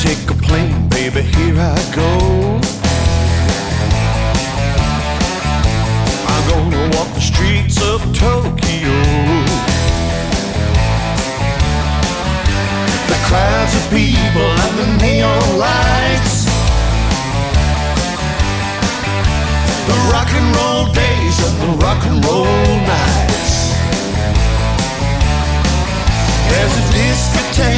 take a plane, baby, here I go. I'm gonna walk the streets of Tokyo. The crowds of people and the neon lights, the rock and roll days and the rock and roll nights. There's a discotheque